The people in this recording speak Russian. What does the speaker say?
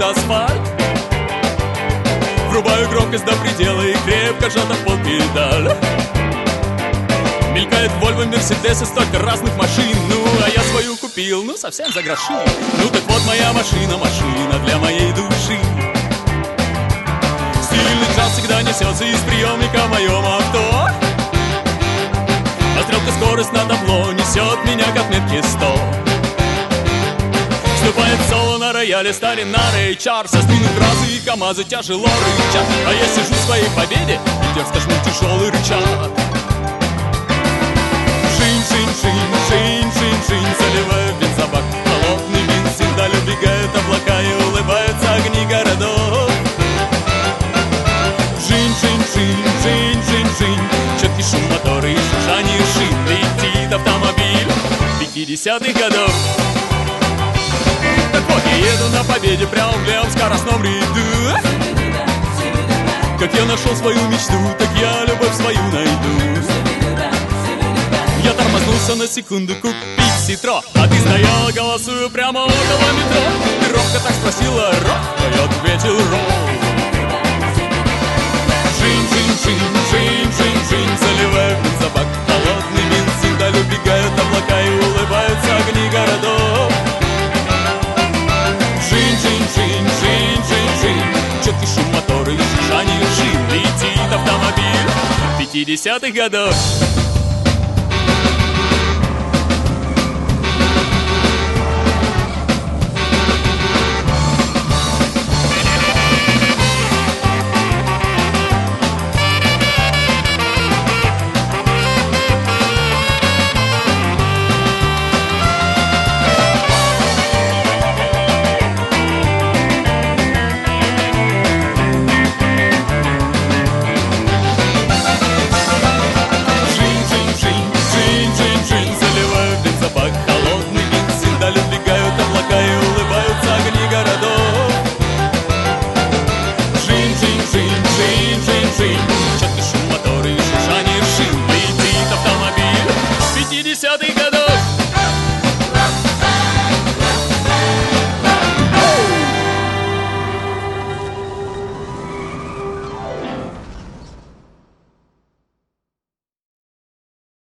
асфальт. Врубаю громкость до предела и крепко сжата в пол педаль. Мелькает Вольво, Мерседес и столько разных машин. Ну, а я свою купил, ну, совсем за гроши. Ну, так вот моя машина, машина для моей души. Стильный джаз всегда несется из приемника в моем авто. А стрелка скорость на табло несет меня к отметке 100. Вступает соло на рояле, старина Рэй Чарльз. Сдвинут бразы и КамАЗы тяжело рычат. А я сижу в своей победе и дерзко жму тяжелый рычаг. Жинь-жинь-жинь, заливаю в бензобак холодный бензин. Вдаль убегают облака и улыбаются огни городов. Жинь-жинь-жинь, четкий шум мотора и жужжание шин. Летит автомобиль 50-х годов. Так вот, я еду на победе прямо в левом скоростном ряду. Как я нашел свою мечту, так я любовь свою найду. Я тормознулся на секунду купить Ситро, а ты стояла, голосую прямо около метро. Ты робко так спросила, рок, а я ответил рок. Жинь-жинь-жинь, заливаю в бензобак холодный бензин. Вдаль убегают облака и улыбаются огни городов. Жинь-жинь-жинь, четкий шум мотора и жужжание шин. Летит автомобиль 50-х годов.